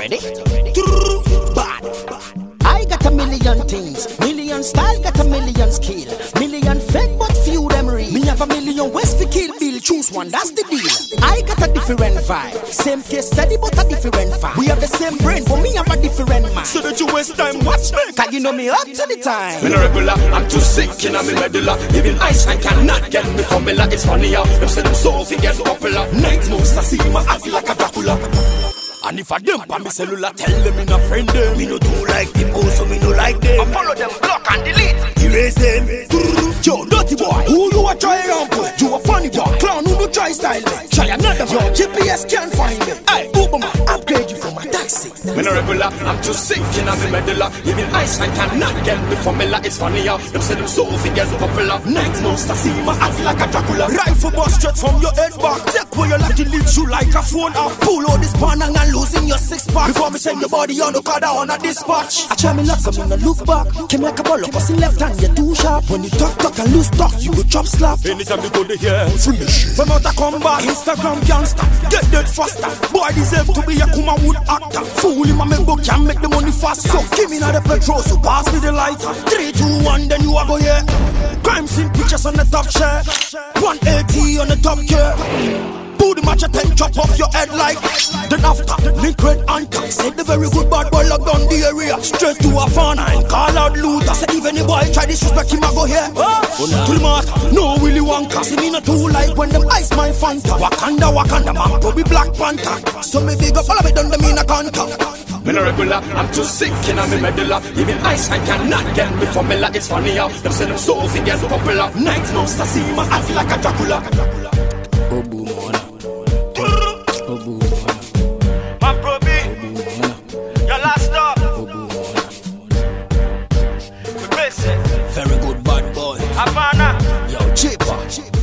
ready? Bad. I got a million things, million style, got a million skill, million fake but few them real. Me have a million ways to kill Bill, choose one, that's the deal. I got a different vibe, same case study but a different vibe. We have the same brain, but me have a different mind. So that you waste time, watch me, cause you know me up to the time. Me no regular, I'm too sick in a me medulla. Even Einstein cannot get me formula. It's funny how them say them so fi get popular. Night moves I see my act like a Dracula. And if I dump on me cellular, tell them in a friend them. Me no do like people, so me no like them. I follow them, block and delete. Erase them. Yo, dirty boy, who you a try around with? You a funny boy, clown who do try style me. Try another boy, GPS can't find me. Hey, Uber man, upgrade you from a taxi. Me no regular, I'm too sick in a me medulla. Even Einstein cannot get me formula. It's funny how them say them so fi get popular. Night moves I see my act like a Dracula. Rifle bust straight from your head back. Take where you like delete you like a phone app. Pull out this banana and losing your six pack. Before me send your body on the car on a dispatch. I try me lots, so me no look back. Came like a ball up, in left hand, you're too sharp. When you talk and lose talk, you go chop slap. Anytime you go to here, finish. From out a comeback, Instagram can't stop. Get dead faster. Boy deserve to be a Kuma Wood actor. Fool him and me book can make the money fast. So give me now the petrol, so pass me the lighter. 3, 2, 1, then you a go here. Crime scene pictures on the top share. 180 on the top gear. Put the match at 10, chop off your head like. Then after, liquid anchor. Said the very good bad boy locked down the area. Straight to a fauna and call out looter. Said even the boy try disrespect him, I go here. To the mat, no Willy Wonka. See me not too like when them ice my Fanta. Wakanda, man, probably Black Panther. So me big up all of it done them in a contact. Me no regular, I'm too sick in a me medulla. Even Einstein cannot get me formula. It's funny how them say them so fi get popular. Night moves I see my act like a Dracula. Obu Mona. Obu Mona. My probi, your last stop. Obu Mona. We basic. Very good bad boy. Havana. Yo, cheaper.